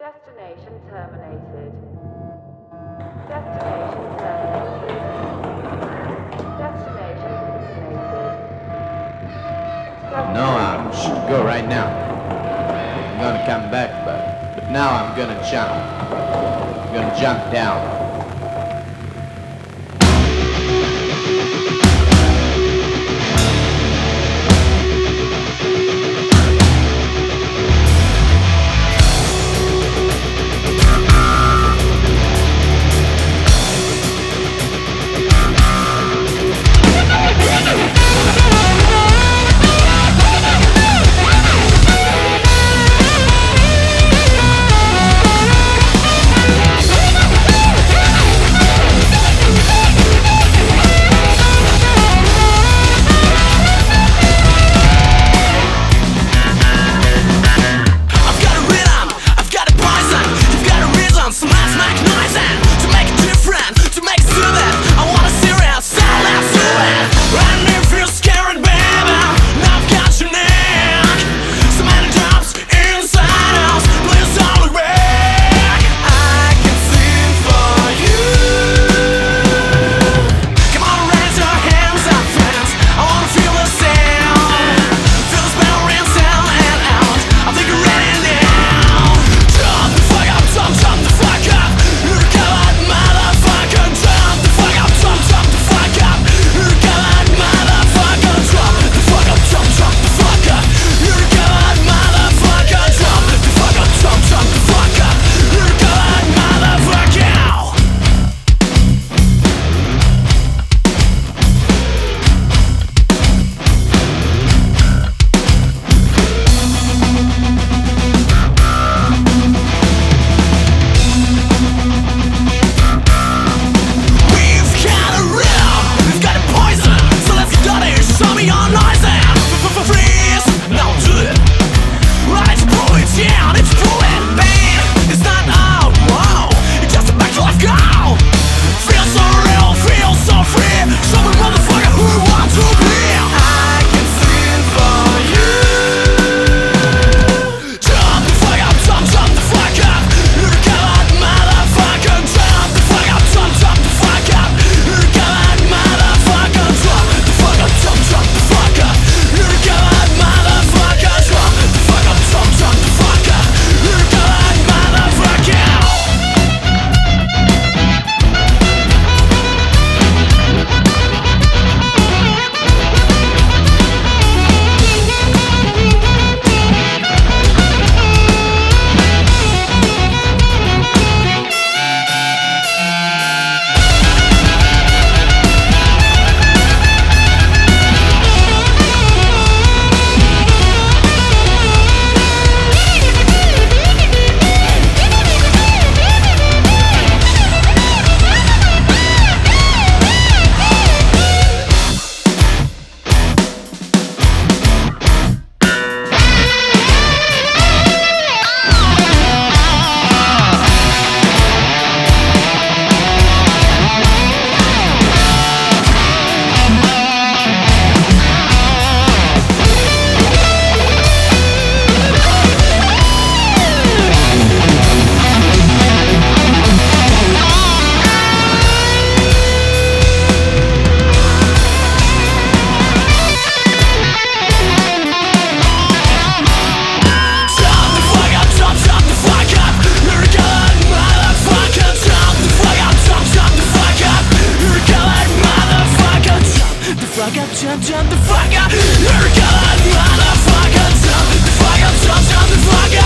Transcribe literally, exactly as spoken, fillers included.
Destination terminated. Destination terminated. Destination terminated. No, I should go right now. I'm gonna come back, but, but now I'm gonna jump. I'm gonna jump down. Jump, jump the fuck up. You're a god, motherfucker. Jump the fuck up, jump, jump the fuck up.